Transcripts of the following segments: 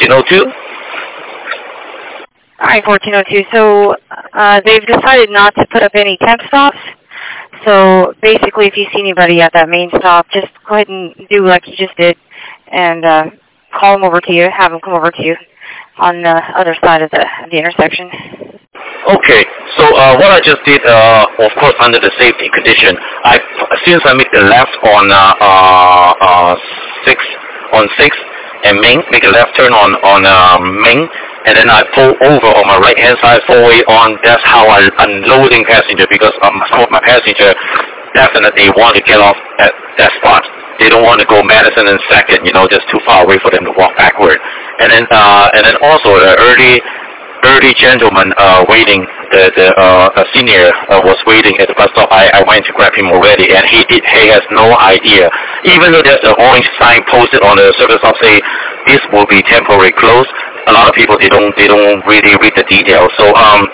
1402. All right, 1402. So they've decided not to put up any temp stops. So basically, if you see anybody at that main stop, just go ahead and do like you just did, and call them over to you, have them come over to you on the other side of the intersection. Okay, so what I just did, of course, under the safety condition, since I make the left on 6 and Ming, make a left turn on Ming, and then I pull over on my right-hand side, four-way on. That's how I unloading passenger, because some of my passenger definitely want to get off at that spot. They don't want to go Madison and Second, just too far away for them to walk backward. And then also the early gentleman waiting, the senior was waiting at the bus stop. I went to grab him already, and he has no idea. Even though there's an orange sign posted on the service stop say this will be temporary closed, a lot of people they don't really read the details. So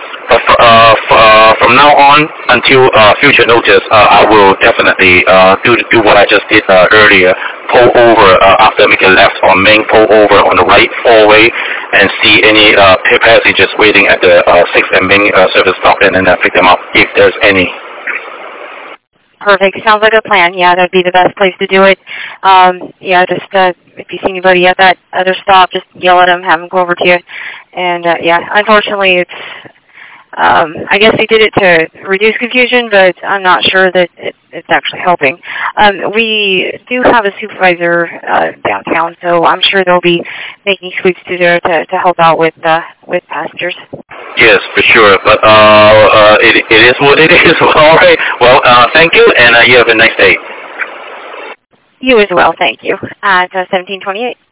from now on until future notice, I will definitely do what I just did earlier. Pull over after making left on Main, pull over on the right four-way, and see any passengers waiting at the 6th and Main service stop, and then pick them up if there's any. Perfect. Sounds like a plan. Yeah, that'd be the best place to do it. Yeah, just if you see anybody at that other stop, just yell at them, have them go over to you. And yeah, unfortunately, it's I guess they did it to reduce confusion, but I'm not sure that it's actually helping. We do have a supervisor downtown, so I'm sure they'll be making sweeps through there to help out with passengers. Yes, for sure. But it is what it is. All right. Well, thank you, and you have a nice day. You as well. Thank you. At 1728.